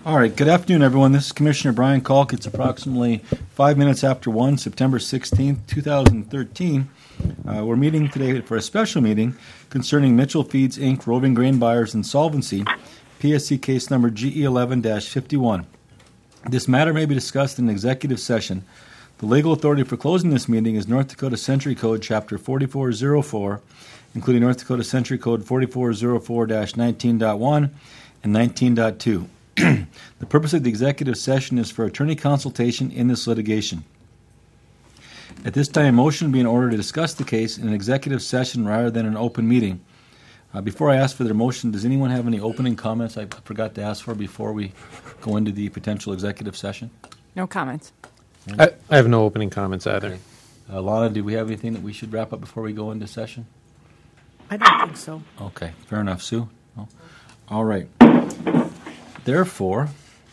All right, good afternoon, everyone. This is Commissioner Brian Kalk. It's approximately 5 minutes after 1, September 16th, 2013. We're meeting today for a special meeting concerning Mitchell Feeds, Inc., Roving Grain Buyers Insolvency, PSC case number GE11-51. This matter may be discussed in executive session. The legal authority for closing this meeting is North Dakota Century Code, Chapter 4404, including North Dakota Century Code 4404-19.1 and 19.2. The purpose of the executive session is for attorney consultation in this litigation. At this time, a motion will be in order to discuss the case in an executive session rather than an open meeting. Before I ask for their motion, does anyone have any opening comments I forgot to ask for before we go into the potential executive session? No comments. I have no opening comments either. Okay. Lana, do we have anything that we should wrap up before we go into session? I don't think so. Okay, fair enough. Sue? No? All right. Therefore,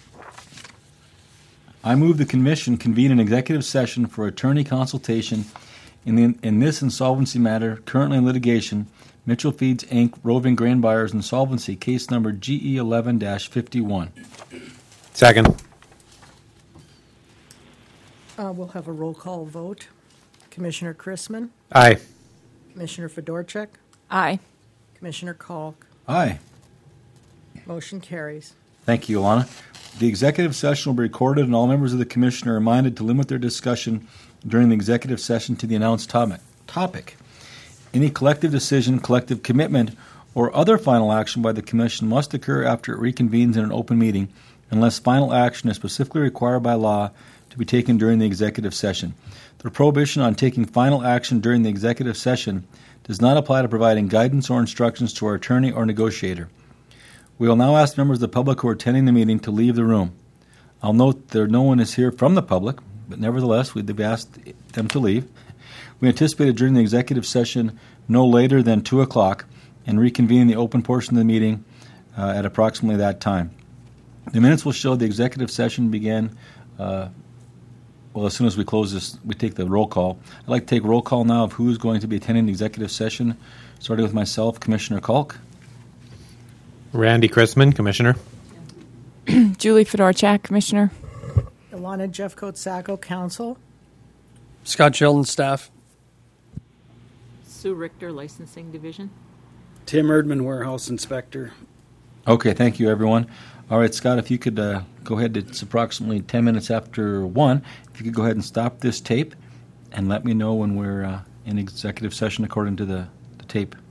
I move the Commission convene an executive session for attorney consultation in this insolvency matter currently in litigation, Mitchell Feeds, Inc., Roving Grain Buyers Insolvency, case number GE11-51. Second. We'll have a roll call vote. Commissioner Chrisman, Aye. Commissioner Fedorchak, Aye. Commissioner Kalk. Aye. Motion carries. Thank you, Alana. The executive session will be recorded, and all members of the Commission are reminded to limit their discussion during the executive session to the announced topic. Any collective decision, collective commitment, or other final action by the Commission must occur after it reconvenes in an open meeting, unless final action is specifically required by law to be taken during the executive session. The prohibition on taking final action during the executive session does not apply to providing guidance or instructions to our attorney or negotiator. We will now ask members of the public who are attending the meeting to leave the room. I'll note that no one is here from the public, but nevertheless, we've asked them to leave. We anticipated during the executive session no later than 2 o'clock and reconvene the open portion of the meeting at approximately that time. The minutes will show the executive session began, as soon as we close this, we take the roll call. I'd like to take roll call now of who's going to be attending the executive session, starting with myself, Commissioner Kalk. Randy Chrisman, Commissioner. Julie Fedorchak, Commissioner. Ilana Jeffcoat-Sacco, Counsel. Scott Sheldon, Staff. Sue Richter, Licensing Division. Tim Erdman, Warehouse Inspector. Okay, thank you, everyone. All right, Scott, if you could go ahead, it's approximately 10 minutes after 1. If you could go ahead and stop this tape and let me know when we're in executive session according to the tape.